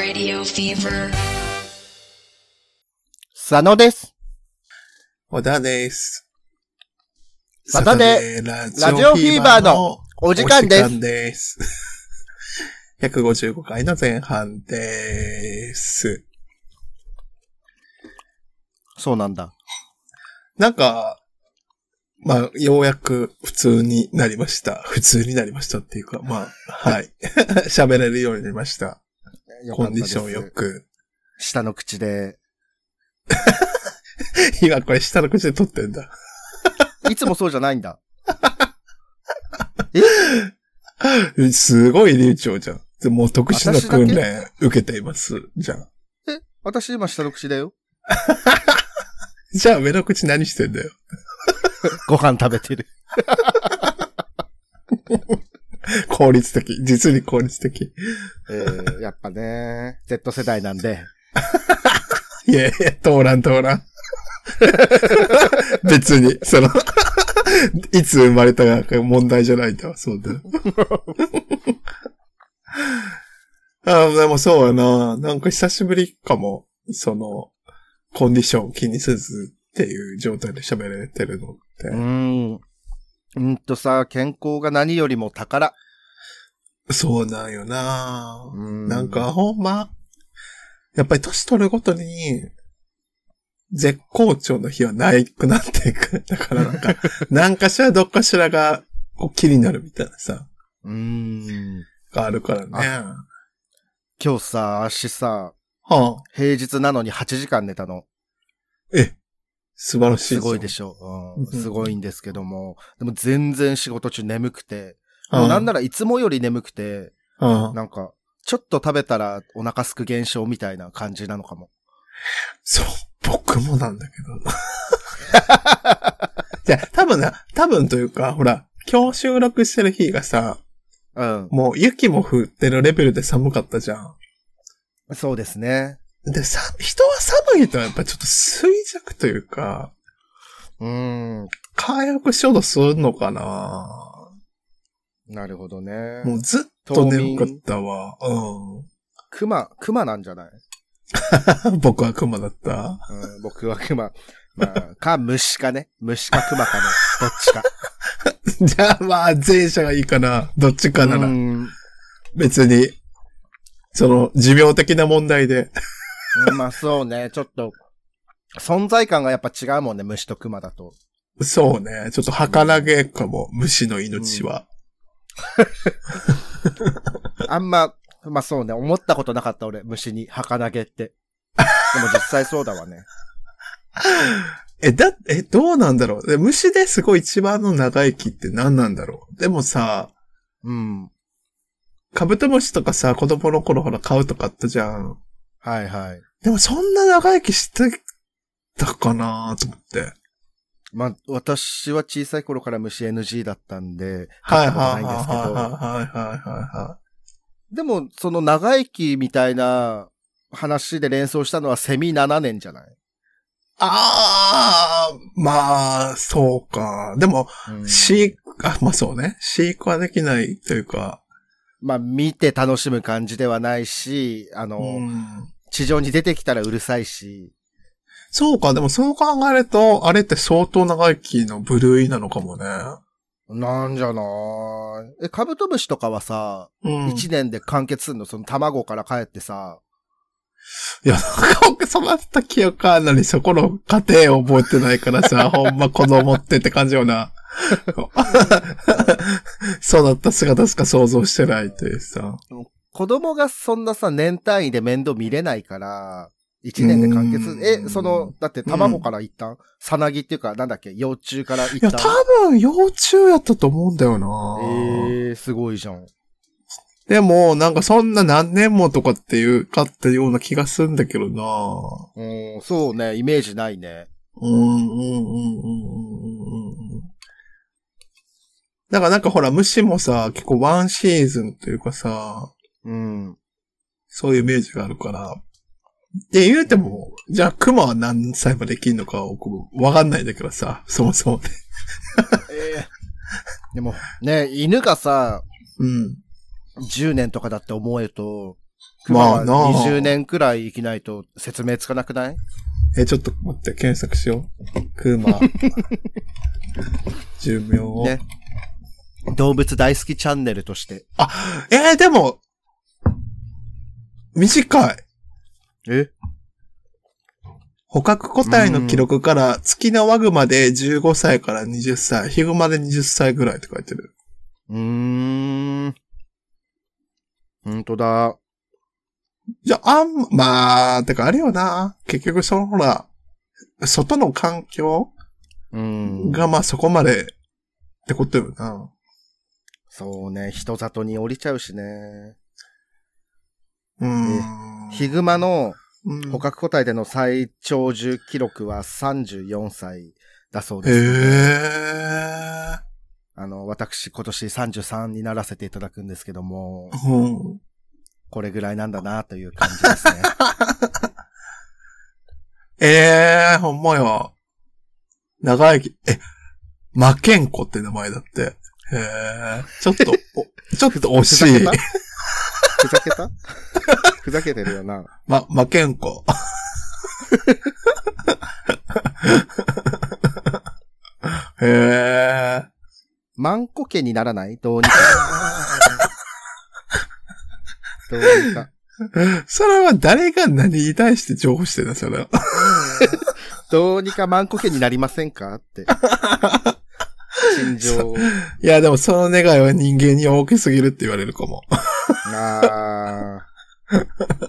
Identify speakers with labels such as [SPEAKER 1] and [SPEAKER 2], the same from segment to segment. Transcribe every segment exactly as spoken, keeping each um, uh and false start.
[SPEAKER 1] Radio Fever
[SPEAKER 2] 佐野です。
[SPEAKER 3] 小田です。
[SPEAKER 2] サタデーラジオフィーバーのお時間です。お時間です。
[SPEAKER 3] ひゃくごじゅうごかいの前半です。
[SPEAKER 2] そうなんだ。
[SPEAKER 3] なんか、まあ、ようやく普通になりました。普通になりましたっていうか、まあ、はい。喋れるようになりました。コンディションよく。
[SPEAKER 2] 下の口で。
[SPEAKER 3] 今これ下の口で撮ってんだ。
[SPEAKER 2] いつもそうじゃないんだ。
[SPEAKER 3] えすごい流暢じゃん。でも特殊な訓練受けています。じゃん。
[SPEAKER 2] え、私今下の口だよ。
[SPEAKER 3] じゃあ上の口何してんだよ。
[SPEAKER 2] ご飯食べてる。
[SPEAKER 3] 効率的。実に効率的。
[SPEAKER 2] えー、やっぱね、Z 世代なんで。
[SPEAKER 3] いやいや、通らん通らん。別に、その、いつ生まれたか問題じゃないんだ。そうだ。あでもそうやな。なんか久しぶりかも。その、コンディションを気にせずっていう状態で喋れてるのって。
[SPEAKER 2] うーん。うんとさ、健康が何よりも宝。
[SPEAKER 3] そうなんよな。
[SPEAKER 2] うん
[SPEAKER 3] なんかほんま、やっぱり年取るごとに、絶好調の日はないくなっていく。だからなんか、何かしらどっかしらがこう気になるみたいなさ。
[SPEAKER 2] うーん。
[SPEAKER 3] があるからね。
[SPEAKER 2] 今日さ、足さ、
[SPEAKER 3] はあ、
[SPEAKER 2] 平日なのにはちじかん寝たの。
[SPEAKER 3] え、素晴らしい。
[SPEAKER 2] すごいでしょ。うん、すごいんですけども。でも全然仕事中眠くて。もうなんならいつもより眠くて、
[SPEAKER 3] はあ、
[SPEAKER 2] なんか、ちょっと食べたらお腹すく現象みたいな感じなのかも。
[SPEAKER 3] そう、僕もなんだけど。じゃあ、多分な、多分というか、ほら、今日収録してる日がさ、
[SPEAKER 2] うん。
[SPEAKER 3] もう雪も降ってるレベルで寒かったじゃん。
[SPEAKER 2] そうですね。
[SPEAKER 3] で、さ、人は寒いとやっぱちょっと衰弱というか、
[SPEAKER 2] うーん。
[SPEAKER 3] 回復しようとするのかな。
[SPEAKER 2] なるほどね。
[SPEAKER 3] もうずっと眠かったわ。うん。
[SPEAKER 2] 熊、熊なんじゃない？
[SPEAKER 3] 僕は熊だった。
[SPEAKER 2] うん、僕は熊。まあ、か虫かね。虫か熊かね。どっちか。
[SPEAKER 3] じゃあまあ、前者がいいかな。どっちかなら。別に、その、寿命的な問題で。
[SPEAKER 2] うん、まあそうね。ちょっと、存在感がやっぱ違うもんね。虫と熊だと。
[SPEAKER 3] そうね。ちょっと儚げかも。うん、虫の命は。
[SPEAKER 2] うん、あんま、まあそうね。思ったことなかった俺。虫に儚げって。でも実際そうだわね。
[SPEAKER 3] え、だ、え、どうなんだろう。虫ですごい一番の長生きって何なんだろう。でもさ、
[SPEAKER 2] うん。
[SPEAKER 3] カブトムシとかさ、子供の頃ほら飼うとかあったじゃん。
[SPEAKER 2] はいはい。
[SPEAKER 3] でもそんな長生きしてたかなと思って。
[SPEAKER 2] まあ、私は小さい頃から虫 エヌジー だったんで、
[SPEAKER 3] はい
[SPEAKER 2] 飼ったことないんですけど。
[SPEAKER 3] はいはいはいはいはい。
[SPEAKER 2] でも、その長生きみたいな話で連想したのはセミななねんじゃない？
[SPEAKER 3] ああ、まあ、そうか。でも、
[SPEAKER 2] うん、
[SPEAKER 3] 飼育、あ、まあそうね。飼育はできないというか。
[SPEAKER 2] まあ、見て楽しむ感じではないし、あの、うん、地上に出てきたらうるさいし。
[SPEAKER 3] そうか、でもそう考えると、あれって相当長生きの部類なのかもね。
[SPEAKER 2] なんじゃなーい。え、カブトムシとかはさ、うん、いちねんで完結するの？その卵から帰ってさ。
[SPEAKER 3] いや、なんか育った記憶あるのにそこの過程を覚えてないからさ、ほんま子供ってって感じよな。育った姿しか想像してないってさ。
[SPEAKER 2] 子供がそんなさ、年単位で面倒見れないから、いちねんで完結。え、その、だって卵から一旦、さなぎっていうか、なんだっけ、幼虫から一旦。
[SPEAKER 3] いや、多分幼虫やったと思うんだよな。
[SPEAKER 2] えー、すごいじゃん。
[SPEAKER 3] でも、なんかそんな何年もとかっていうかったような気がするんだけどな。
[SPEAKER 2] うん、そうね、イメージないね。
[SPEAKER 3] うん、うん、うん、うん、うん、うん。だからなんかほら、虫もさ、結構ワンシーズンというかさ、
[SPEAKER 2] うん。
[SPEAKER 3] そういうイメージがあるから。で、言うても、じゃあ、熊は何歳まで生きるのかわかんないんだけどさ、そもそもね。
[SPEAKER 2] えー、でも、ね、犬がさ、
[SPEAKER 3] うん。
[SPEAKER 2] じゅうねんとかだって思えると、 熊はにじゅうねんくらい生きないと説明つかなくない？
[SPEAKER 3] え、ちょっと待って、検索しよう。熊。寿命。ね。
[SPEAKER 2] 動物大好きチャンネルとして。
[SPEAKER 3] あ、えー、でも、短い。
[SPEAKER 2] え？
[SPEAKER 3] 捕獲個体の記録から月のワグマでじゅうごさいからはたち、ヒグマではたちぐらいって書いてる。
[SPEAKER 2] うーん。ほんとだ。
[SPEAKER 3] じゃあ、あん、まあ、てかあれよな。結局そのほら、外の環境がまあそこまでってことよな。
[SPEAKER 2] そうね、人里に降りちゃうしね。
[SPEAKER 3] うん。
[SPEAKER 2] ヒグマの捕獲個体での最長寿記録はさんじゅうよんさいだそうです、ね。
[SPEAKER 3] へー。
[SPEAKER 2] あの、私今年さんじゅうさんにならせていただくんですけども、
[SPEAKER 3] うん、こ
[SPEAKER 2] れぐらいなんだなという感じですね。
[SPEAKER 3] えー、ほんまよ。長生き、え、マケンコって名前だって。へー。ちょっと、ちょっと惜しい。
[SPEAKER 2] ふざけたふざけてるよな。
[SPEAKER 3] ま、マケンコ。へー。
[SPEAKER 2] マンコ家にならない？どうにか。どうにか。
[SPEAKER 3] それは誰が何に対して情報してるのそれは。
[SPEAKER 2] どうにかマンコ家になりませんかって。心情。
[SPEAKER 3] いや、でもその願いは人間に大きすぎるって言われるかも。
[SPEAKER 2] あー。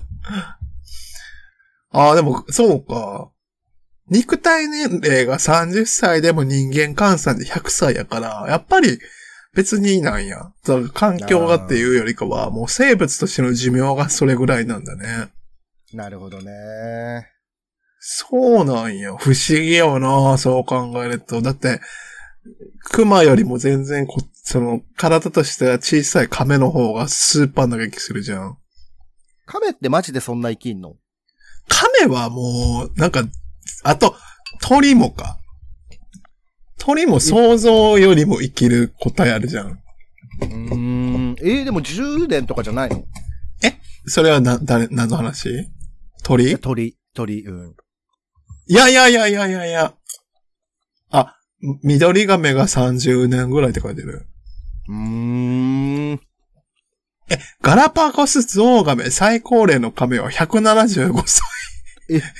[SPEAKER 3] あー、でも、そうか。肉体年齢がさんじゅっさいでも人間換算でひゃくさいやから、やっぱり別になんや。環境がっていうよりかは、もう生物としての寿命がそれぐらいなんだね。
[SPEAKER 2] なるほどね。
[SPEAKER 3] そうなんや。不思議よな、そう考えると。だって、熊よりも全然こ、その、体としては小さい亀の方がスーパー長生きするじゃん。
[SPEAKER 2] 亀ってマジでそんな生きんの？
[SPEAKER 3] 亀はもう、なんか、あと、鳥もか。鳥も想像よりも生きる個体あるじゃん。
[SPEAKER 2] うーん。えー、でもじゅうねんとかじゃないの？
[SPEAKER 3] えそれはな、誰、何の話？鳥？
[SPEAKER 2] 鳥、鳥、うん。
[SPEAKER 3] いやいやいやいやいやいや。あ、緑亀がさんじゅうねんぐらいって書いてる。
[SPEAKER 2] うーん。
[SPEAKER 3] え、ガラパゴスゾウガメ最高齢の亀はひゃくななじゅうごさい。え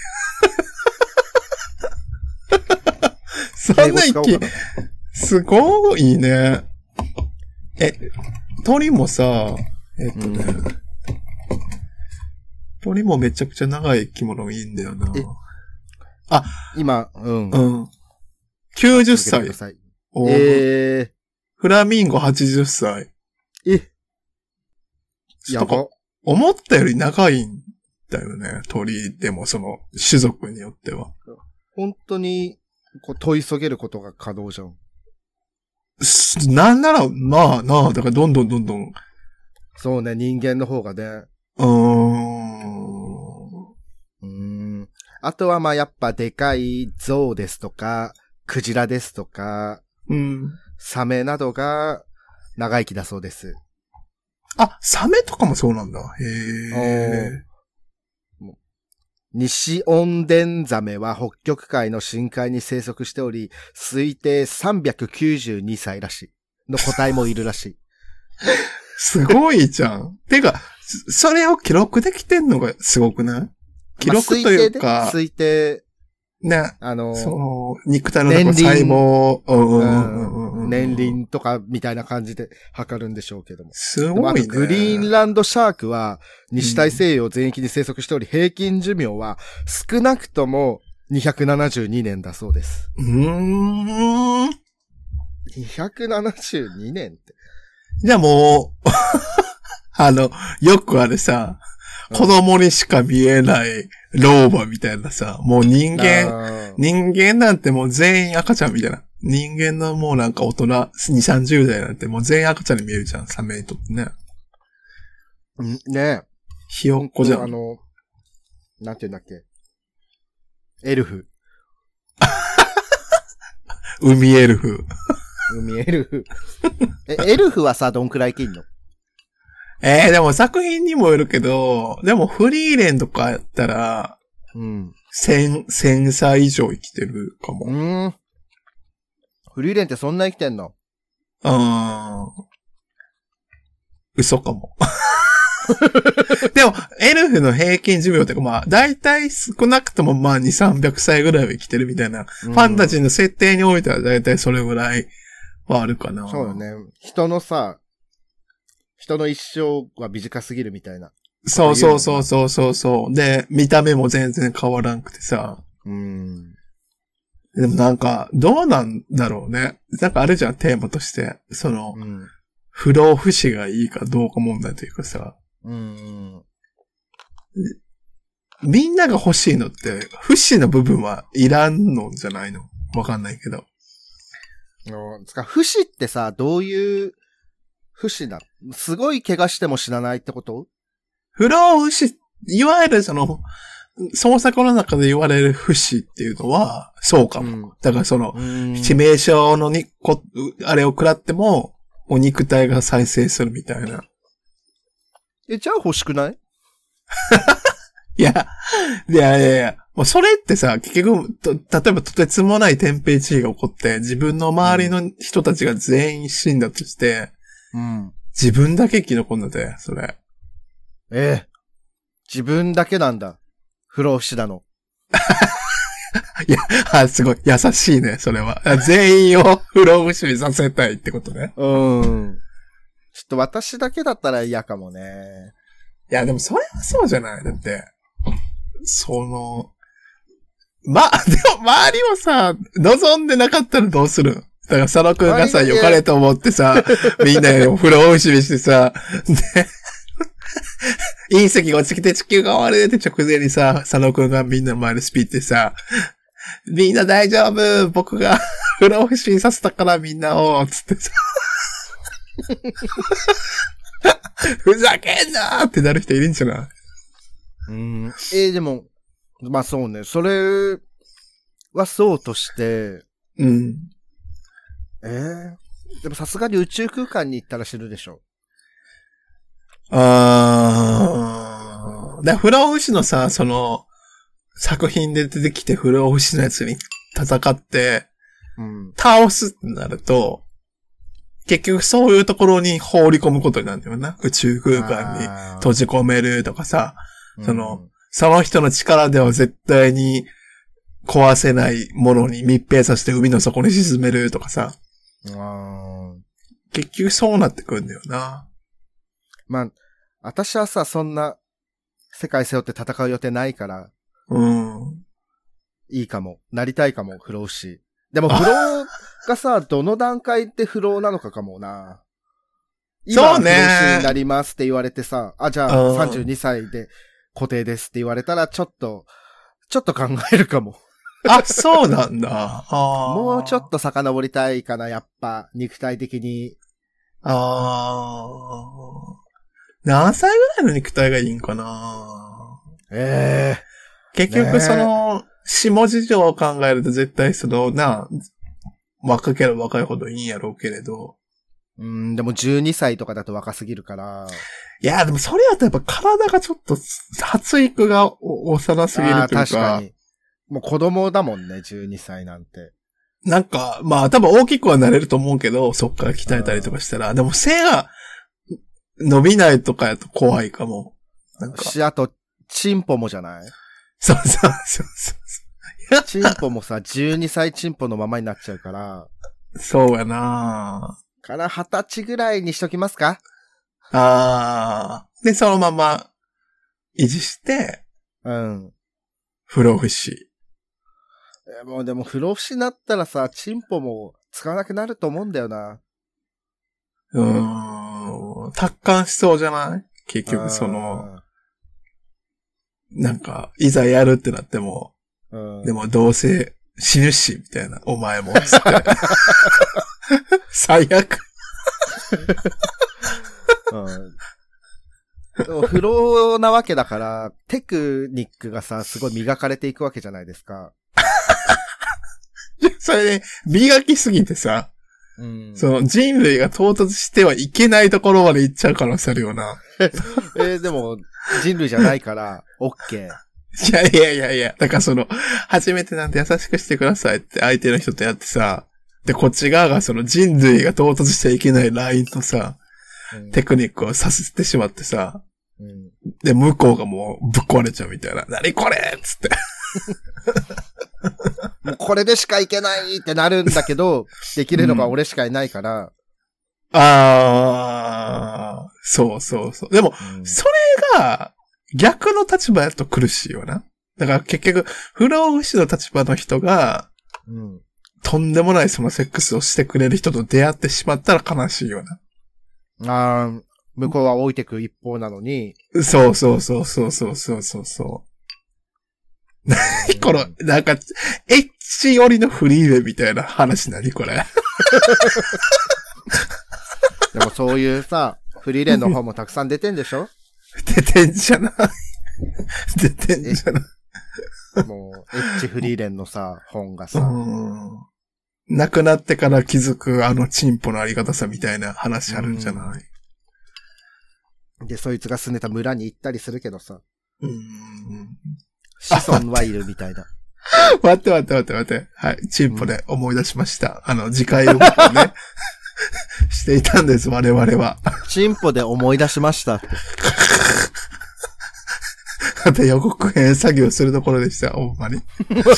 [SPEAKER 3] そんな生き、すごいね。え、鳥もさ、えっとね、うん、鳥もめちゃくちゃ長い生き物がいいんだよな。あ、
[SPEAKER 2] 今、うん。
[SPEAKER 3] うん。きゅうじゅっさい。
[SPEAKER 2] えー、
[SPEAKER 3] フラミンゴはちじゅっさい。
[SPEAKER 2] えやば。
[SPEAKER 3] 思ったより長いんだよね。鳥でもその種族によっては。
[SPEAKER 2] 本当に、こう問いそげることが可能じゃん。
[SPEAKER 3] なんなら、まあなあ、だからどんどんどんどん。
[SPEAKER 2] そうね、人間の方がね。
[SPEAKER 3] うーん。
[SPEAKER 2] うーん。あとはまあやっぱでかい象ですとか、クジラですとか、
[SPEAKER 3] うん。
[SPEAKER 2] サメなどが長生きだそうです。
[SPEAKER 3] あ、サメとかもそうなんだ。へえ。
[SPEAKER 2] ニシオンデンザメは北極海の深海に生息しており、推定さんびゃくきゅうじゅうにさいらしい。の個体もいるらしい。
[SPEAKER 3] すごいじゃん。てか、それを記録できてんのがすごくない？記録というか、
[SPEAKER 2] まあ、推定で、推定
[SPEAKER 3] ね、
[SPEAKER 2] あの、
[SPEAKER 3] その、肉体の中細胞、
[SPEAKER 2] 年輪とかみたいな感じで測るんでしょうけども。
[SPEAKER 3] すごいね。
[SPEAKER 2] グリーンランドシャークは西大西洋全域に生息しており、平均寿命は少なくともにひゃくななじゅうにねんだそうです。
[SPEAKER 3] うーん。に
[SPEAKER 2] ひゃくななじゅうにねんって。
[SPEAKER 3] じゃあもう、あの、よくあれさ、子供にしか見えない老婆みたいなさ、もう人間、人間なんてもう全員赤ちゃんみたいな。人間のもうなんか大人、に、さんじゅうだいなんてもう全員赤ちゃんに見えるじゃん、サメにとってね。
[SPEAKER 2] ねえ。
[SPEAKER 3] ひよっこじゃん。
[SPEAKER 2] あの、なんて言うんだっけ。エルフ。
[SPEAKER 3] 海エルフ。
[SPEAKER 2] 海エルフ。え、エルフはさ、どんくらい生きんの？
[SPEAKER 3] えー、でも作品にもよるけど、でもフリーレンとかやったら、
[SPEAKER 2] うん。
[SPEAKER 3] 千、千歳以上生きてるかも。
[SPEAKER 2] うーん。フリーレンってそんな生きてんの？
[SPEAKER 3] あー。嘘かも。でも、エルフの平均寿命ってか、まあ、だいたい少なくともまあ、にせんさんびゃくさいぐらいは生きてるみたいな、うん、ファンタジーの設定においてはだいたいそれぐらいはあるかな。
[SPEAKER 2] そうよね。人のさ、人の一生は短すぎるみたいな。
[SPEAKER 3] そうそうそうそうそうそう。で、見た目も全然変わらんくてさ。
[SPEAKER 2] うん。
[SPEAKER 3] でもなんか、どうなんだろうね。なんかあるじゃん、テーマとして。その、うん、不老不死がいいかどうか問題というかさ。うん、みんなが欲しいのって、不死の部分はいらんのじゃないの？わかんないけど。
[SPEAKER 2] 不死ってさ、どういう不死だ？すごい怪我しても死なないってこと？
[SPEAKER 3] 不老不死、いわゆるその、創作の中で言われる不死っていうのは、そうかも。うん、だからその、致命傷のにこ、あれを食らっても、お肉体が再生するみたいな。
[SPEAKER 2] え、じゃあ欲しくない？
[SPEAKER 3] いや、いやいやいや、もうそれってさ、結局、と、例えばとてつもない天変地異が起こって、自分の周りの人たちが全員死んだとして、うん、自分だけ生き残るんだって、それ。
[SPEAKER 2] ええ。自分だけなんだ。不老不死だの。
[SPEAKER 3] いや、あ、すごい、優しいね、それは。全員を不老不死にさせたいってことね。
[SPEAKER 2] うん。ちょっと私だけだったら嫌かもね。
[SPEAKER 3] いや、でもそれはそうじゃない。だって、その、ま、でも周りをさ、望んでなかったらどうする？だから佐野くんがさ、良かれと思ってさ、みんなより不老不死にしてさ、で、隕石が落ちてきて地球が終わるって直前にさ、佐野くんがみんなの前でスピってさ、みんな大丈夫！僕が不老不死にさせたからみんなを、つってさ。ふざけんなーってなる人いるんじゃない？
[SPEAKER 2] うん。えー、でも、まあそうね。それはそうとして、
[SPEAKER 3] うん。
[SPEAKER 2] えー、でもさすがに宇宙空間に行ったら死ぬでしょ。
[SPEAKER 3] あー。で、不老不死のさ、その、作品で出てきて不老不死のやつに戦って、うん、倒すってなると、結局そういうところに放り込むことになるんだよな。宇宙空間に閉じ込めるとかさ、その、うん、その人の力では絶対に壊せないものに密閉させて海の底に沈めるとかさ。あ結局そうなってくるんだよな。
[SPEAKER 2] まあ、私はさ、そんな世界背負って戦う予定ないから。
[SPEAKER 3] うん。
[SPEAKER 2] いいかも。なりたいかも、不老不死。でも不老がさ、どの段階で不老なのかかもな。今、不老不死になりますって言われてさ、あ、じゃあさんじゅうにさいで固定ですって言われたら、ちょっと、ちょっと考えるかも。
[SPEAKER 3] あ、そうなんだ。あ
[SPEAKER 2] もうちょっと遡りたいかな、やっぱ、肉体的に。
[SPEAKER 3] ああ。何歳ぐらいの肉体がいいんかな。
[SPEAKER 2] ええ
[SPEAKER 3] ー。結局その、下事情を考えると絶対その、な、若ければ若いほどいいんやろうけれど。
[SPEAKER 2] うん、でもじゅうにさいとかだと若すぎるから。
[SPEAKER 3] いや、でもそれやとやっぱ体がちょっと、発育が幼すぎるというか。
[SPEAKER 2] 確かに。もう子供だもんね、じゅうにさいなんて。
[SPEAKER 3] なんか、まあ多分大きくはなれると思うけど、そっから鍛えたりとかしたら。でも背が伸びないとかやと怖いかも。なんか。
[SPEAKER 2] し、あと、チンポもじゃない？
[SPEAKER 3] そうそうそうそう。
[SPEAKER 2] チンポもさ、じゅうにさいチンポのままになっちゃうから。
[SPEAKER 3] そうやなぁ。
[SPEAKER 2] からはたちぐらいにしときますか？
[SPEAKER 3] あー。で、そのまま維持して、
[SPEAKER 2] うん。
[SPEAKER 3] 不老不死。
[SPEAKER 2] え、もうでも不老不死になったらさ、チンポも使わなくなると思うんだよな。
[SPEAKER 3] うーん。達観しそうじゃない？結局その、なんか、いざやるってなっても、うん、でもどうせ死ぬし、みたいな、お前も、つって。最悪。
[SPEAKER 2] うん、でも不老なわけだから、テクニックがさ、すごい磨かれていくわけじゃないですか。
[SPEAKER 3] それで、磨きすぎてさ、
[SPEAKER 2] うん、
[SPEAKER 3] その人類が到達してはいけないところまで行っちゃう可能性あるよな。
[SPEAKER 2] えー、でも、人類じゃないから、オッケー。
[SPEAKER 3] いやいやいやいや、だからその、初めてなんて優しくしてくださいって相手の人とやってさ、で、こっち側がその人類が到達しちゃいけないラインとさ、うん、テクニックをさせてしまってさ、うん、で、向こうがもうぶっ壊れちゃうみたいな。何これっつって。
[SPEAKER 2] もうこれでしかいけないってなるんだけど、できるのが俺しかいないから。うん、
[SPEAKER 3] あー、そうそうそう。でも、うん、それが逆の立場だと苦しいよな。だから結局、不老不死の立場の人が、うん、とんでもないそのセックスをしてくれる人と出会ってしまったら悲しいよ
[SPEAKER 2] な。あー、向こうは置いてく一方なのに。
[SPEAKER 3] そうそうそうそうそうそうそうそう。何この、なんか、エッチ寄りのフリーウェイみたいな話何これ。
[SPEAKER 2] でもそういうさ、フリーレンの方もたくさん出てんでしょ？
[SPEAKER 3] 出てんじゃない。出てんじゃない。
[SPEAKER 2] もう、エッチフリーレンのさ、本がさ。
[SPEAKER 3] うん亡くなってから気づくあのチンポのありがたさみたいな話あるんじゃない？
[SPEAKER 2] で、そいつが住んでた村に行ったりするけどさ。
[SPEAKER 3] うーん。
[SPEAKER 2] 子孫はいるみたいな。
[SPEAKER 3] 待って待って待って待って。はい。チンポで思い出しました。うん、あの、次回予告をね、していたんです、我々は。
[SPEAKER 2] チンポで思い出しましたって。
[SPEAKER 3] だって予告編作業するところでした、ほんまに。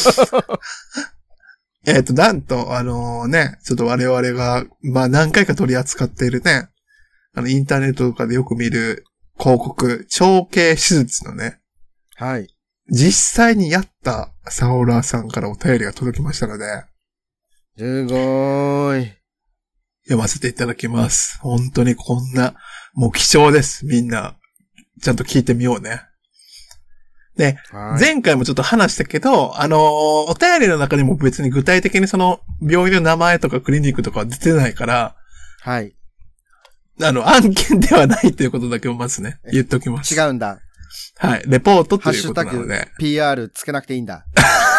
[SPEAKER 3] えっと、なんと、あのー、ね、ちょっと我々が、まあ何回か取り扱っているね、あの、インターネットとかでよく見る広告、長径手術のね。
[SPEAKER 2] はい。
[SPEAKER 3] 実際にやったサオラーさんからお便りが届きましたので。
[SPEAKER 2] すごーい。
[SPEAKER 3] 読ませていただきます。本当にこんな、もう貴重です。みんな、ちゃんと聞いてみようね。で、前回もちょっと話したけど、あのー、お便りの中にも別に具体的にその病院の名前とかクリニックとかは出てないから、
[SPEAKER 2] はい。
[SPEAKER 3] あの、案件ではないということだけをまずね、言っておきます。
[SPEAKER 2] 違うんだ。
[SPEAKER 3] はい。レポートということなので。ハッシュタグ
[SPEAKER 2] ピーアール つけなくていいんだ。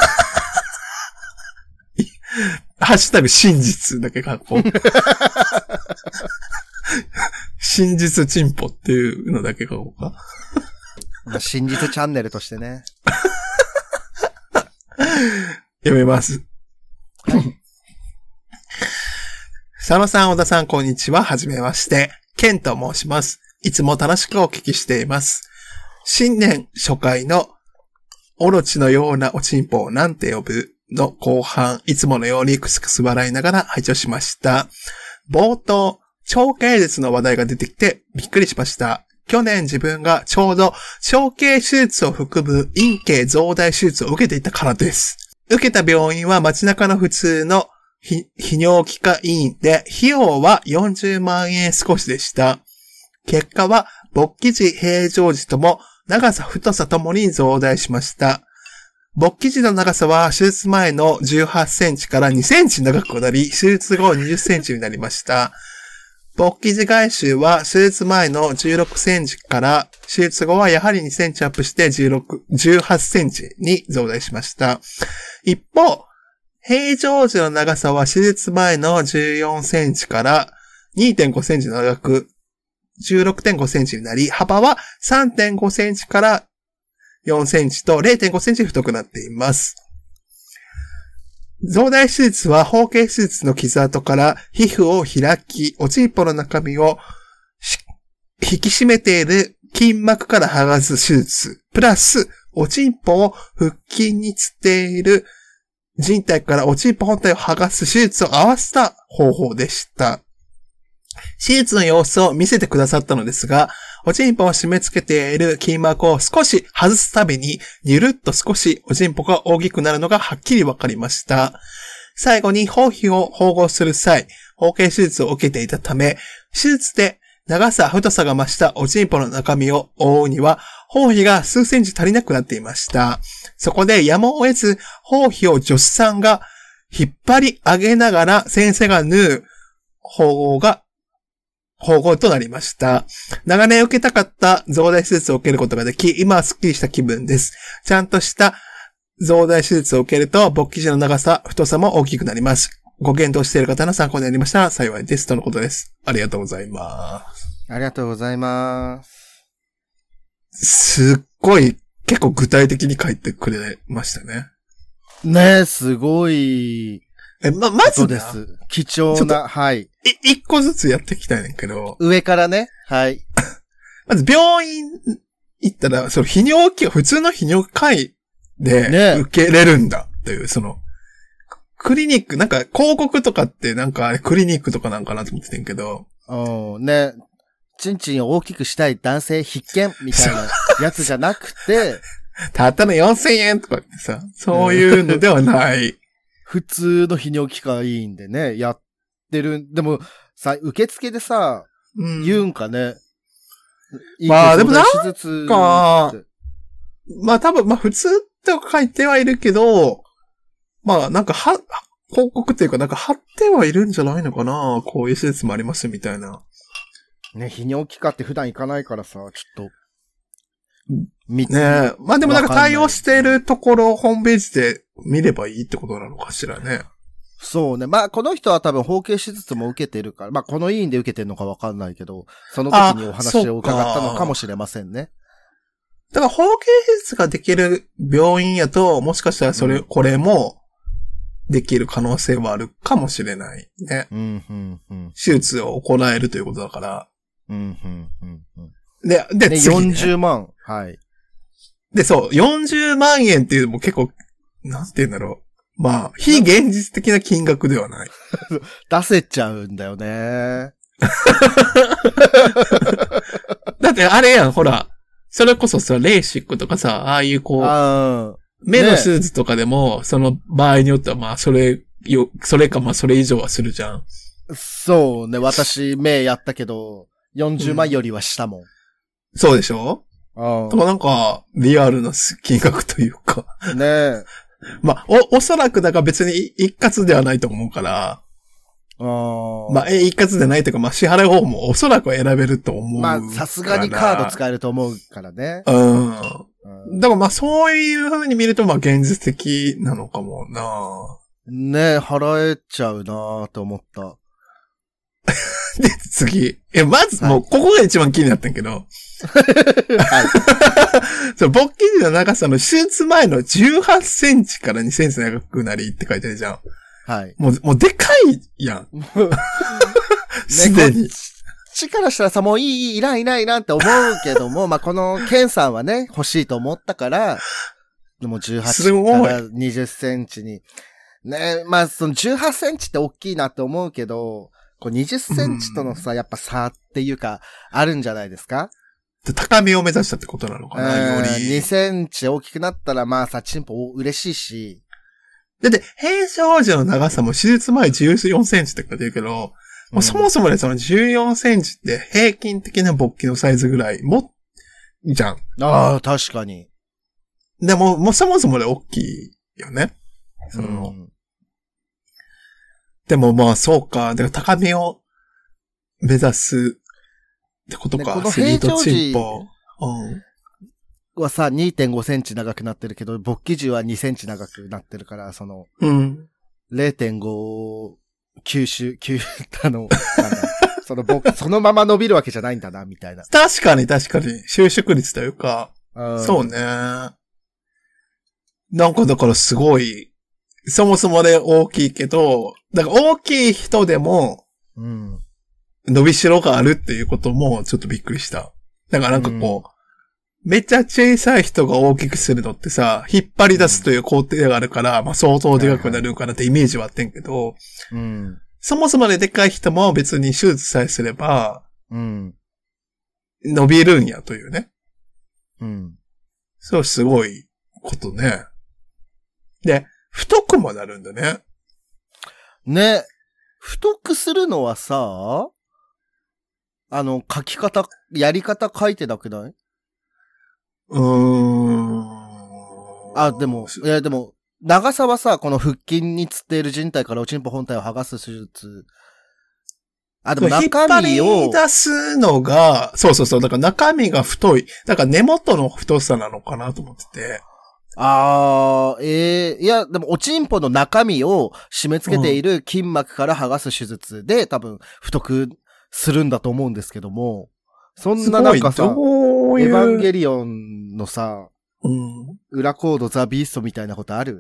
[SPEAKER 3] ハッシュタグ真実だけ書こう。真実チンポっていうのだけ書こうか。
[SPEAKER 2] 真実チャンネルとしてね。
[SPEAKER 3] 読めます。はい。佐野さん、小田さん、こんにちは。はじめまして。ケンと申します。いつも楽しくお聞きしています。新年初回のオロチのようなおちんぽをなんて呼ぶの後半、いつものようにクスクス笑いながら拝聴しました。冒頭、長径術の話題が出てきてびっくりしました。去年自分がちょうど長径手術を含む陰茎増大手術を受けていたからです。受けた病院は街中の普通の泌尿器科医院で、費用はよんじゅうまんえん少しでした。結果は勃起時、平常時とも長さ、太さともに増大しました。勃起時の長さは手術前のじゅうはちセンチからにセンチ長くなり、手術後にじゅっセンチになりました。勃起時外周は手術前のじゅうろくセンチから手術後はやはりにセンチアップしてじゅうろく、じゅうはちセンチに増大しました。一方、平常時の長さは手術前のじゅうよんセンチから にてんごセンチ長く じゅうろくてんごセンチになり、幅は さんてんごセンチからよんセンチと れいてんごセンチ太くなっています。増大手術は包茎手術の傷跡から皮膚を開き、おちんぽの中身を引き締めている筋膜から剥がす手術、プラスおちんぽを腹筋につっている人体からおちんぽ本体を剥がす手術を合わせた方法でした。手術の様子を見せてくださったのですが、おちんぽを締め付けている筋膜を少し外すたびに、にゅるっと少しおちんぽが大きくなるのがはっきりわかりました。最後に包皮を縫合する際、包茎手術を受けていたため、手術で長さ、太さが増したおちんぽの中身を覆うには、包皮が数センチ足りなくなっていました。そこでやむを得ず、包皮を助手さんが引っ張り上げながら先生が縫う縫合が縫合となりました。長年受けたかった増大手術を受けることができ、今はスッキリした気分です。ちゃんとした増大手術を受けると、勃起時の長さ、太さも大きくなります。 ご検討している方の参考になりましたら幸いですとのことです。ありがとうございます。
[SPEAKER 2] ありがとうございます。
[SPEAKER 3] すっごい、結構具体的に書いてくれましたね。
[SPEAKER 2] ねえ、すごい。
[SPEAKER 3] え、ま、まず
[SPEAKER 2] です。貴重な、はい。
[SPEAKER 3] い、一個ずつやっていきたいねんけど。
[SPEAKER 2] 上からね、はい。
[SPEAKER 3] まず病院行ったら、その泌尿器、普通の泌尿器科で受けれるんだっていう、ね、その、クリニック、なんか広告とかってなんかクリニックとかなんかなと思ってんけど。
[SPEAKER 2] うん、ね。チンチンを大きくしたい男性必見みたいなやつじゃなくて、
[SPEAKER 3] たったのよんせんえんとかってさ、そういうのではない。
[SPEAKER 2] 普通の泌尿器科医院でね、やってる。でも、さ、受付でさ、うん、言うんかね。
[SPEAKER 3] まあでもなんか、まあ多分、まあ普通って書いてはいるけど、まあなんかは、広告っていうかなんか貼ってはいるんじゃないのかな、こういう施設もありますみたいな。
[SPEAKER 2] ね、泌尿器科って普段行かないからさ、ちょっと。
[SPEAKER 3] ねえ。まあでもなんか対応しているところをホームページで見ればいいってことなのかしらね。
[SPEAKER 2] そうね。まあこの人は多分包茎手術も受けてるから、まあこの医院で受けてるのかわかんないけど、その時にお話を伺ったのかもしれませんね。
[SPEAKER 3] だから包茎手術ができる病院やと、もしかしたらそれ、うん、これもできる可能性はあるかもしれないね。
[SPEAKER 2] うんうんうん、
[SPEAKER 3] 手術を行えるということだから。
[SPEAKER 2] うんうんうんうん、
[SPEAKER 3] で、で、
[SPEAKER 2] ね、
[SPEAKER 3] 次ね、
[SPEAKER 2] よんじゅうまん。はい。
[SPEAKER 3] で、そう、よんじゅうまんえんっていうのも結構、なんて言うんだろう。まあ、非現実的な金額ではない。
[SPEAKER 2] 出せちゃうんだよね。
[SPEAKER 3] だってあれやん、ほら、それこそさ、レーシックとかさ、ああいうこう、
[SPEAKER 2] あ
[SPEAKER 3] 目の手術とかでも、ね、その場合によってはまあ、それ、よ、それかまあ、それ以上はするじゃん。
[SPEAKER 2] そうね、私、目やったけど、よんじゅうまんよりはしたもん。うん、
[SPEAKER 3] そうでしょ？
[SPEAKER 2] ああ。
[SPEAKER 3] とかなんか、リアルな金額というか。
[SPEAKER 2] ねえ。
[SPEAKER 3] まあ、お、おそらくだから別に一括ではないと思うから。
[SPEAKER 2] ああ。
[SPEAKER 3] まあ、え、一括でないというか、まあ、支払い方法もおそらくは選べると思う。
[SPEAKER 2] まあ、さすがにカード使えると思うからね。
[SPEAKER 3] うん。うん、だからまあ、そういう風に見ると、まあ、現実的なのかもな。
[SPEAKER 2] ねえ、払えちゃうなと思った。
[SPEAKER 3] で、次。え、まず、もう、ここが一番気になったんやけど。はい。そう、勃起時の長さの手術前のじゅうはちセンチからにセンチ長くなりって書いてあるじゃん。
[SPEAKER 2] はい。
[SPEAKER 3] もう、もうでかいやん。すでに。
[SPEAKER 2] こっちからしたらさ、もういい、いい、いらん、いらん、いらんって思うけども、まあ、この、ケンさんはね、欲しいと思ったから、でもじゅうはちからにじゅっセンチに。ね、まあ、そのじゅうはちセンチって大きいなって思うけど、こうにじゅっセンチとのさ、やっぱ差っていうか、あるんじゃないですか？
[SPEAKER 3] 高みを目指したってことなのかな、より。
[SPEAKER 2] にセンチ大きくなったら、まあさ、チンポ嬉しいし。
[SPEAKER 3] だって、平常時の長さも手術前じゅうよんセンチって書いてるけど、もうそもそもね、そのじゅうよんセンチって平均的な勃起のサイズぐらいも、じゃん。
[SPEAKER 2] ああ、確かに。
[SPEAKER 3] でも、もうそもそもで大きいよね。その、うんでもまあそうか。だから高みを目指すってことか。
[SPEAKER 2] ね、この平常時
[SPEAKER 3] うん、
[SPEAKER 2] はさ、にてんごセンチ長くなってるけど、勃起時はにセンチ長くなってるから、その、
[SPEAKER 3] うん、
[SPEAKER 2] れいてんご 吸収、吸収、あの、そのそのまま伸びるわけじゃないんだな、みたいな。
[SPEAKER 3] 確かに確かに。収縮率というか。
[SPEAKER 2] うん、
[SPEAKER 3] そうね。なんかだからすごい、そもそもで大きいけど、だから大きい人でも、
[SPEAKER 2] うん、
[SPEAKER 3] 伸びしろがあるっていうこともちょっとびっくりした。だからなんかこう、うん、めっちゃ小さい人が大きくするのってさ、引っ張り出すという工程があるから、まあ相当でかくなるかなってイメージはあってんけど、
[SPEAKER 2] うん、
[SPEAKER 3] そもそもででかい人も別に手術さえすれば、
[SPEAKER 2] うん、
[SPEAKER 3] 伸びるんやというね。
[SPEAKER 2] うん、
[SPEAKER 3] そうすごいことね。で、太くもなるんだね。
[SPEAKER 2] ね。太くするのはさ、あの、書き方、やり方書いてなくないう
[SPEAKER 3] ーん。
[SPEAKER 2] あ、でも、いやでも、長さはさ、この腹筋につっている人体からおちんぽ本体を剥がす手術。あ、でも中身を。
[SPEAKER 3] 引っ張り出すのが、そうそうそう、だから中身が太い。だから根元の太さなのかなと思ってて。
[SPEAKER 2] あー、ええー、いや、でも、おちんぽの中身を締め付けている筋膜から剥がす手術で、多分、太くするんだと思うんですけども、そんななんかさ、エヴァンゲリオンのさ、うん、裏コードザ・ビーストみたいなことある？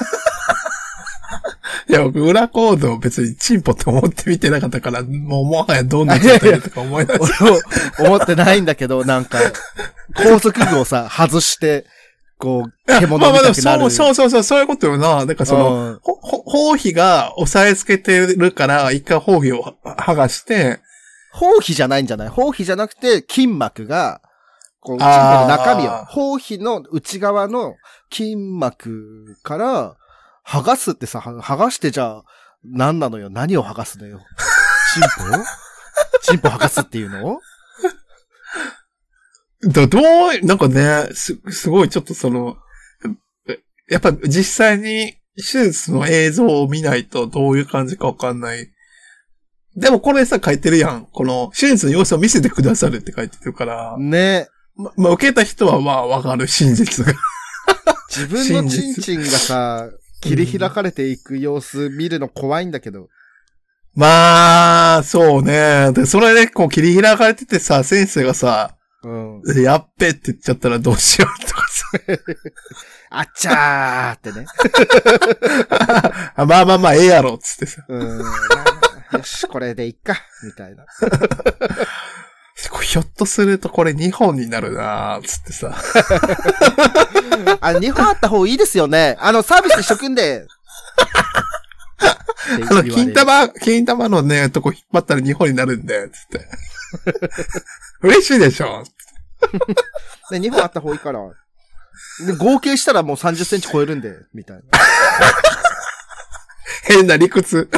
[SPEAKER 3] いや、僕、裏コードを別にチンポって思って見てなかったから、もうもはやどんな状態だとか思い出して。
[SPEAKER 2] 俺も思ってないんだけど、なんか、高速具をさ、外して、こう、獣みたくなる。まあまあ
[SPEAKER 3] そう、そうそうそう、そういうことよな。なんかその、うん、ほ、ほ、包皮が押さえつけてるから、一回包皮を剥がして、
[SPEAKER 2] 包皮じゃないんじゃない？包皮じゃなくて、筋膜が、こう、チンポの中身を、包皮の内側の筋膜から、剥がすってさ、剥がしてじゃあ、何なのよ？何を剥がすのよ？チンポ？チンポ剥がすっていうの？
[SPEAKER 3] だ、どう、なんかね、す、すごいちょっとその、やっぱ実際に手術の映像を見ないとどういう感じかわかんない。でもこれさ書いてるやん。この手術の様子を見せてくださるって書いてるから。
[SPEAKER 2] ね。
[SPEAKER 3] ま、まあ、受けた人はまあわかる、真実が。
[SPEAKER 2] 自分のチンチンがさ、切り開かれていく様子見るの怖いんだけど。うん、
[SPEAKER 3] まあ、そうね。で、それでこう切り開かれててさ、先生がさ、うん、やっべって言っちゃったらどうしようとかさ。
[SPEAKER 2] あっちゃーってね。
[SPEAKER 3] まあまあまあ、ええやろ、っつってさ。うん、
[SPEAKER 2] よし、これでいっか、みたいな。
[SPEAKER 3] ひょっとするとこれにほんになるなー、つってさ。
[SPEAKER 2] あ、にほんあった方がいいですよね。あの、サービスしとくんで。
[SPEAKER 3] あの、金玉、金玉のね、とこ引っ張ったらにほんになるんで、つって。嬉しいでしょ
[SPEAKER 2] ね、にほんあった方がいいから。で、合計したらもうさんじゅっセンチ超えるんで、みたいな。
[SPEAKER 3] 変な理屈。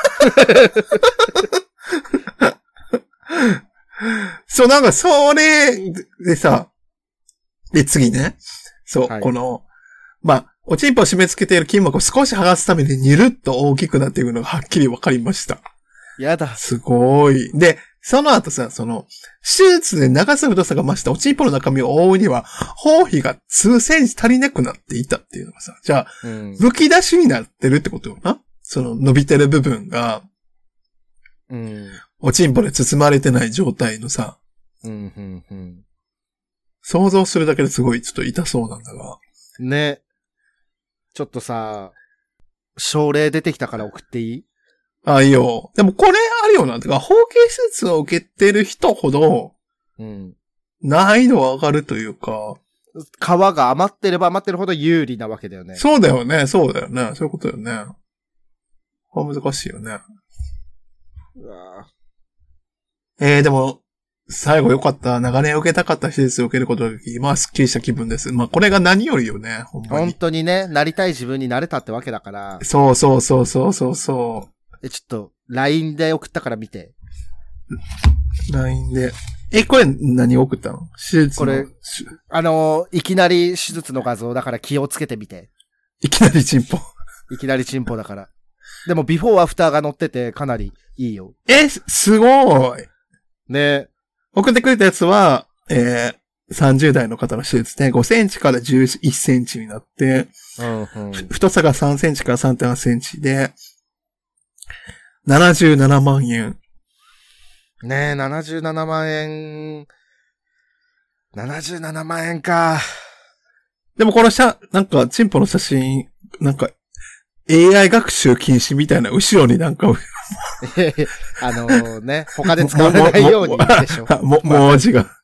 [SPEAKER 3] そう、なんか、それでさ、で、次ね。そう、はい、この、まあ、おちんぽを締め付けている筋膜を少し剥がすためにニルッと大きくなっていくのがはっきりわかりました。
[SPEAKER 2] やだ。
[SPEAKER 3] すごい。で、その後さ、その、手術で長さ太さが増したおちんぽの中身を覆うには、包皮が数センチ足りなくなっていたっていうのがさ、じゃあ、うん、剥き出しになってるってことよな。その伸びてる部分が、うん、おちんぽで包まれてない状態のさ、うんうんうん、想像するだけですごいちょっと痛そうなんだが。
[SPEAKER 2] ね。ちょっとさ、症例出てきたから送っていい？
[SPEAKER 3] あ、いいよ。でもこれあるよな。てか、包茎手術を受けてる人ほど、うん。難易度が上がるというか。
[SPEAKER 2] 皮が余ってれば余ってるほど有利なわけだよね。
[SPEAKER 3] そうだよね。そうだよね。そういうことだよね。これ難しいよね。うわえー、でも、最後良かった。長年受けたかった手術を受けることができ、まあ、スッキリした気分です。まあ、これが何よりよね。ほんまに。
[SPEAKER 2] 本当にね、なりたい自分になれたってわけだから。
[SPEAKER 3] そうそうそうそうそうそう。
[SPEAKER 2] え、ちょっと、ライン で送ったから見て。
[SPEAKER 3] ライン で。え、これ何送ったの？手術の。
[SPEAKER 2] これ、あのー、いきなり手術の画像だから気をつけてみて。
[SPEAKER 3] いきなりチンポ。
[SPEAKER 2] いきなりチンポだから。でも、ビフォーアフターが載っててかなりいいよ。
[SPEAKER 3] え、すごい。
[SPEAKER 2] ね。
[SPEAKER 3] 送ってくれたやつは、えー、さんじゅう代の方の手術でごセンチからじゅういっセンチになって、うんうん、太さがさんセンチから さんてんはちセンチで、ななじゅうななまんえん。
[SPEAKER 2] ねえ、ななじゅうななまんえん。ななじゅうななまんえんか。
[SPEAKER 3] でもこの写、なんか、チンポの写真、なんか、エーアイ 学習禁止みたいな後ろになんか
[SPEAKER 2] あのー、ね、他で使われないようにでしょ。
[SPEAKER 3] も、文字が。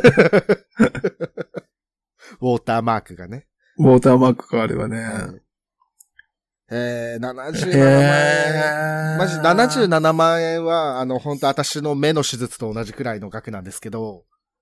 [SPEAKER 2] ウォーターマークがね。
[SPEAKER 3] ウォーターマークがあればね。はい、
[SPEAKER 2] えー、ななじゅうななまんえん。えー、マジななじゅうななまんえんは、あの、本当私の目の手術と同じくらいの額なんですけど。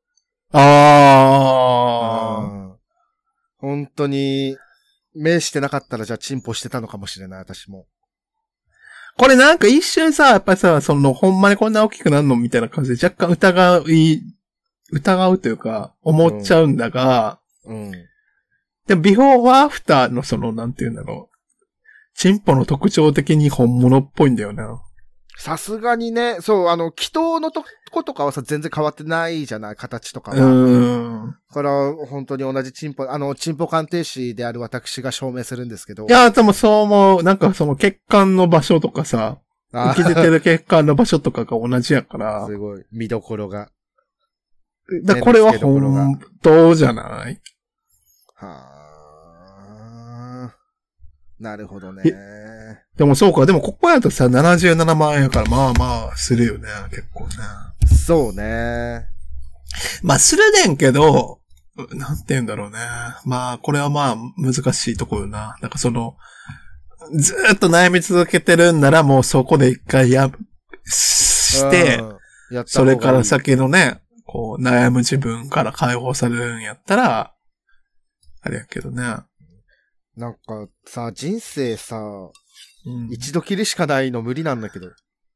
[SPEAKER 2] あー。本当に、目してなかったらじゃあチンポしてたのかもしれない、私も。
[SPEAKER 3] これなんか一瞬さ、やっぱりさ、その、ほんまにこんな大きくなるのみたいな感じで若干疑い、疑うというか、思っちゃうんだが、うん。うん、でも、ビフォーアフターのその、なんていうんだろう。チンポの特徴的に本物っぽいんだよな。
[SPEAKER 2] さすがにね、そう、あの、祈祷のとことかはさ、全然変わってないじゃない、形とかは。
[SPEAKER 3] うん。
[SPEAKER 2] だから、本当に同じチンポ、あの、チンポ鑑定士である私が証明するんですけど。
[SPEAKER 3] いや、でもそう思う。なんかその血管の場所とかさ、浮き出てる血管の場所とかが同じやから。
[SPEAKER 2] すごい。見どころが。
[SPEAKER 3] だこれは本当じゃない？
[SPEAKER 2] はあ。なるほどね。
[SPEAKER 3] でもそうか。でもここやとさ、ななじゅうななまんえんやから、まあまあ、するよね。結構ね。
[SPEAKER 2] そうね。
[SPEAKER 3] まあ、するねんけど、なんて言うんだろうね。まあ、これはまあ、難しいところよな。なんかその、ずーっと悩み続けてるんなら、もうそこで一回や、して、やったそれから先のね、こう、悩む自分から解放されるんやったら、あれやけどね。
[SPEAKER 2] なんかさ、人生さ、
[SPEAKER 3] うん、
[SPEAKER 2] 一度きりしかないの無理なんだけど。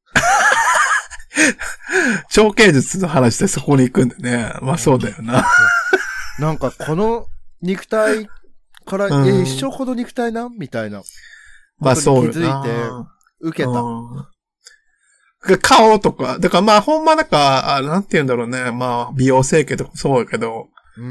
[SPEAKER 3] 長径術の話でそこに行くんだね。まあそうだよな。
[SPEAKER 2] なんかこの肉体から、うん、え、一生この肉体なみたいな。
[SPEAKER 3] まあそうよな。
[SPEAKER 2] 気づいて、受けた。
[SPEAKER 3] うん、顔とか、だからまあほんまなんか、あなんて言うんだろうね。まあ美容整形とかそうやけど。
[SPEAKER 2] うん。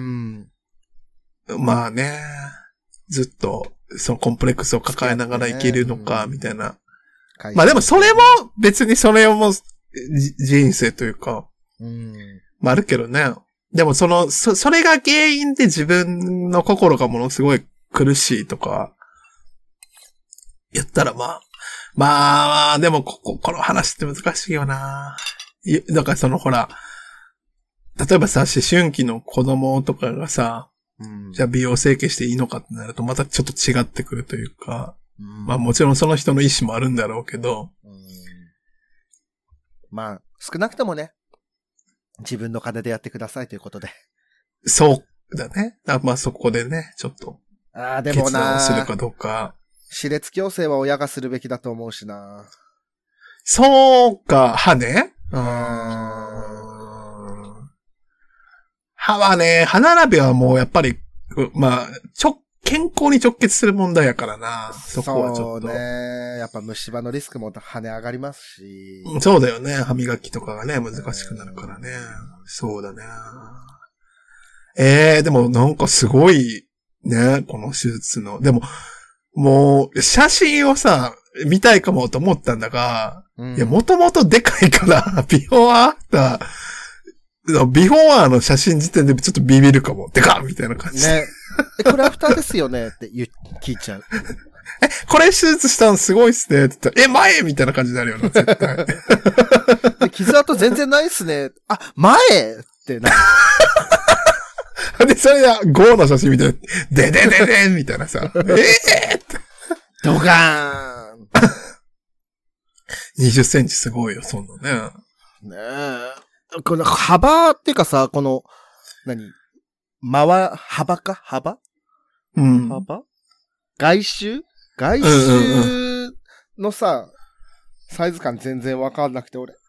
[SPEAKER 3] まあね。ずっと、そのコンプレックスを抱えながら生きるのか、みたいな。うん、まあでもそれも別にそれをもう人生というか。
[SPEAKER 2] うん。
[SPEAKER 3] まああるけどね。でもその、そ、それが原因で自分の心がものすごい苦しいとか、言ったらまあ、まあ、でもここ、この話って難しいよな。だからそのほら、例えばさ、思春期の子供とかがさ、うん、じゃあ美容整形していいのかってなるとまたちょっと違ってくるというか、うん、まあもちろんその人の意思もあるんだろうけど、うん、
[SPEAKER 2] まあ少なくともね、自分の金でやってくださいということで。
[SPEAKER 3] そうだね。まあそこでね、ちょっと
[SPEAKER 2] ああでもな、
[SPEAKER 3] 決断をするかどうか。
[SPEAKER 2] 歯列矯正は親がするべきだと思うしな。
[SPEAKER 3] そうか、歯ね。うーん。歯はね、歯並びはもうやっぱり、まあ、ちょ、健康に直結する問題やからな。そこはちょっと。
[SPEAKER 2] そうね。やっぱ虫歯のリスクも跳ね上がりますし。
[SPEAKER 3] そうだよね。歯磨きとかがね、難しくなるからね。そうだね。ええー、でもなんかすごいね、この手術の。でも、もう、写真をさ、見たいかもと思ったんだが、うん、いや、もともとでかいから、ビフォーアフター、ビフォーアーの写真時点でちょっとビビるかも。でかっみたいな感じ。
[SPEAKER 2] ね。え、これアフターですよねって言う、聞いちゃう。
[SPEAKER 3] え、これ手術したのすごいっすねって言ったら、え、前みたいな感じになるよな、絶対。
[SPEAKER 2] で傷跡全然ないっすね。あ、前ってな。
[SPEAKER 3] で、それがゴーの写真みたいな、ででででんみたいなさ、ええー、って。
[SPEAKER 2] ドカーン
[SPEAKER 3] にじゅっセンチすごいよ、そんなね。
[SPEAKER 2] ねえ。この幅っていうかさ、この、何回、幅か幅
[SPEAKER 3] うん。
[SPEAKER 2] 幅外周外周のさ、サイズ感全然わかんなくて、俺。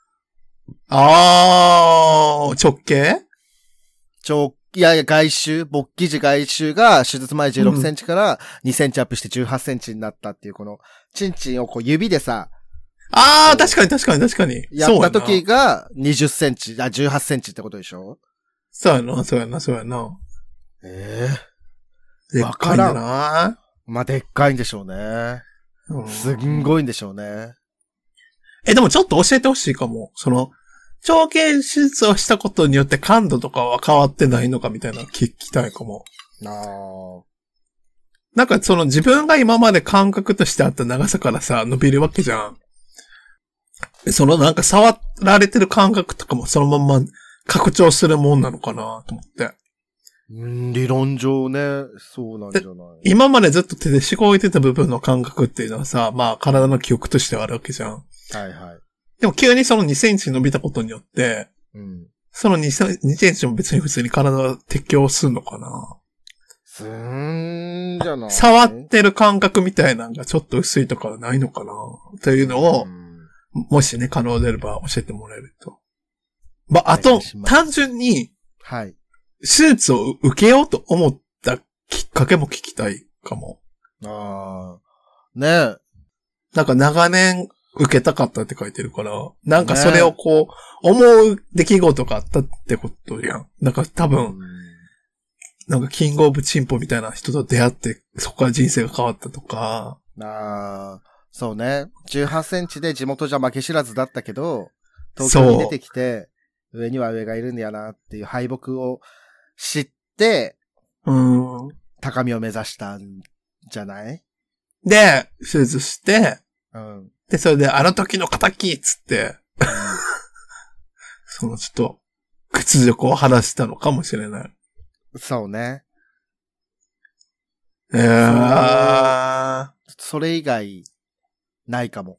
[SPEAKER 3] あー、直径
[SPEAKER 2] 直いやいや、外周、勃起時外周が手術前じゅうろくセンチからにセンチアップしてじゅうはちセンチになったっていう、この、チンチンをこう指でさ、
[SPEAKER 3] あー、確かに確かに確かに。
[SPEAKER 2] やった時がにじゅっセンチ、あ、じゅうはちセンチってことでしょ？
[SPEAKER 3] そうやな、そうやな、そうやな。
[SPEAKER 2] え
[SPEAKER 3] えー。でっかいんだな。
[SPEAKER 2] まあ、でっかいんでしょうね。すんごいんでしょうね。
[SPEAKER 3] え、でもちょっと教えてほしいかも。その、長径手術をしたことによって感度とかは変わってないのかみたいなの聞きたいかも。
[SPEAKER 2] ああ。
[SPEAKER 3] なんかその自分が今まで感覚としてあった長さからさ、伸びるわけじゃん。そのなんか触られてる感覚とかもそのまま拡張するもんなのかなと思って。
[SPEAKER 2] うん、理論上ね、そうなんじゃない。
[SPEAKER 3] 今までずっと手でしごいてた部分の感覚っていうのはさ、まあ体の記憶としてはあるわけじゃん。
[SPEAKER 2] はいはい。
[SPEAKER 3] でも急にそのにセンチ伸びたことによって、
[SPEAKER 2] うん、
[SPEAKER 3] そのにセンチも別に普通に体は適応するのかな。
[SPEAKER 2] すーんじゃない。
[SPEAKER 3] 触ってる感覚みたいなのがちょっと薄いとかはないのかなというのを、うん、もしね、可能であれば教えてもらえると。まあ、あと、単純に、
[SPEAKER 2] はい。
[SPEAKER 3] 手術を受けようと思ったきっかけも聞きたいかも。
[SPEAKER 2] ああ。ねえ。
[SPEAKER 3] なんか長年、 受けたかったって書いてるから、なんかそれをこう、思う出来事があったってことやん。なんか多分、なんかキングオブチンポみたいな人と出会って、そこから人生が変わったとか。
[SPEAKER 2] ああ、そうね。じゅうはちセンチで地元じゃ負け知らずだったけど、東京に出てきて、上には上がいるんだよなっていう敗北を知って、
[SPEAKER 3] うん、
[SPEAKER 2] 高みを目指したんじゃない？
[SPEAKER 3] で、手術して、
[SPEAKER 2] うん、
[SPEAKER 3] で、それであの時の敵っつって、うん、そのちょっと、屈辱を話したのかもしれない。
[SPEAKER 2] そうね。
[SPEAKER 3] えー、
[SPEAKER 2] それ以外、ないかも。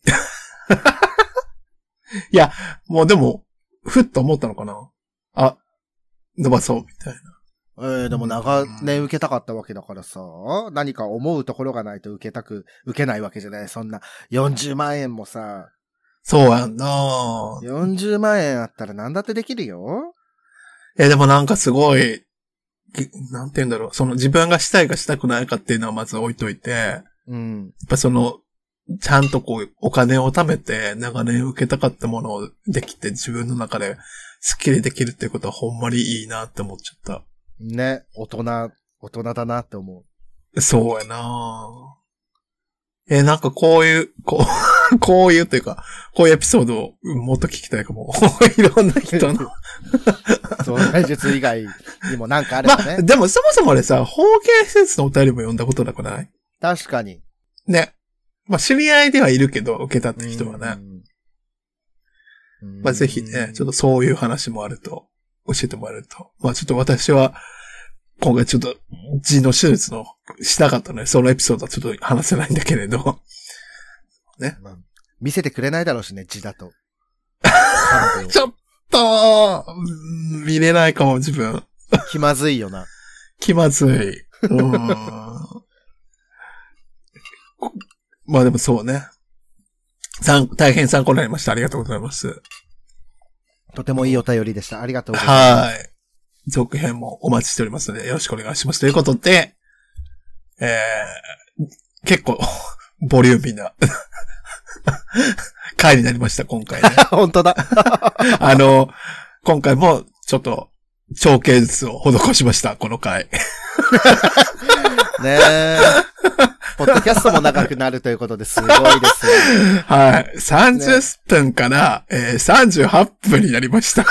[SPEAKER 3] いや、もうでも、ふっと思ったのかな。あ、伸ばそう、みたいな。
[SPEAKER 2] えー、でも長年受けたかったわけだからさ、何か思うところがないと受けたく、受けないわけじゃない。そんなよんじゅうまんえんもさ。
[SPEAKER 3] そうやんな。
[SPEAKER 2] よんじゅうまんえんあったら何だってできるよ。
[SPEAKER 3] え、でもなんかすごい、なんて言うんだろう。その自分がしたいかしたくないかっていうのはまず置いといて、
[SPEAKER 2] うん。
[SPEAKER 3] やっぱその、ちゃんとこう、お金を貯めて長年受けたかったものをできて自分の中でスッキリできるっていうことはほんまにいいなって思っちゃった。
[SPEAKER 2] ね、大人、大人だなって思
[SPEAKER 3] う。そうやなえ、なんかこういう、こう、こういうというか、こういうエピソードをもっと聞きたいかも。いろんな人の。
[SPEAKER 2] そう、体術以外にもなんかあるよね。
[SPEAKER 3] まあ、でもそもそも俺さ、包茎施設のお便りも読んだことなくない？
[SPEAKER 2] 確かに。
[SPEAKER 3] ね。まあ知り合いではいるけど、受けたって人はね。まあぜひね、ちょっとそういう話もあると、教えてもらえると。まあちょっと私は、今回ちょっと、痔の手術のしなかったので、そのエピソードはちょっと話せないんだけれど。ね。
[SPEAKER 2] まあ、見せてくれないだろうしね、痔だと。
[SPEAKER 3] ちょっと、見れないかも、自分。
[SPEAKER 2] 気まずいよな。
[SPEAKER 3] 気まずい。うん。まあでもそうね。参大変参考になりました。ありがとうございます。
[SPEAKER 2] とてもいいお便りでした。ありがとうございます。
[SPEAKER 3] はい。続編もお待ちしておりますので、よろしくお願いします。ということで、えー、結構、ボリューミーな回になりました、今回ね。
[SPEAKER 2] 本当だ。
[SPEAKER 3] あの、今回もちょっと、長径術を施しました、この回。
[SPEAKER 2] ねえ。ポッドキャストも長くなるということですごいですよ。
[SPEAKER 3] はい。さんじゅっぷんから、ねえー、さんじゅうはっぷんになりました。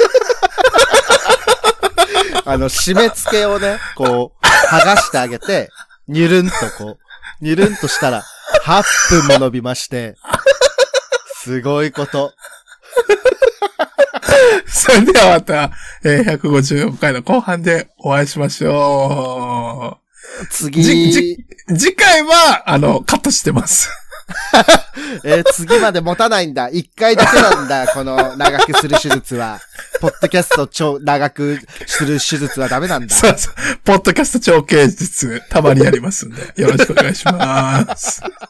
[SPEAKER 2] あの、締め付けをね、こう、剥がしてあげて、ニュルンとこう、ニュルンとしたら、はっぷんも伸びまして、すごいこと。
[SPEAKER 3] それではまた、えー、ひゃくごじゅうよんかいの後半でお会いしましょう。
[SPEAKER 2] 次。
[SPEAKER 3] じ、じ、次回は、あの、カットしてます。
[SPEAKER 2] えー、次まで持たないんだ。一回だけなんだ、この長くする手術は。ポッドキャスト超長くする手術はダメなんだ。
[SPEAKER 3] そうそう。ポッドキャスト長径術、たまにやりますんで、よろしくお願いします。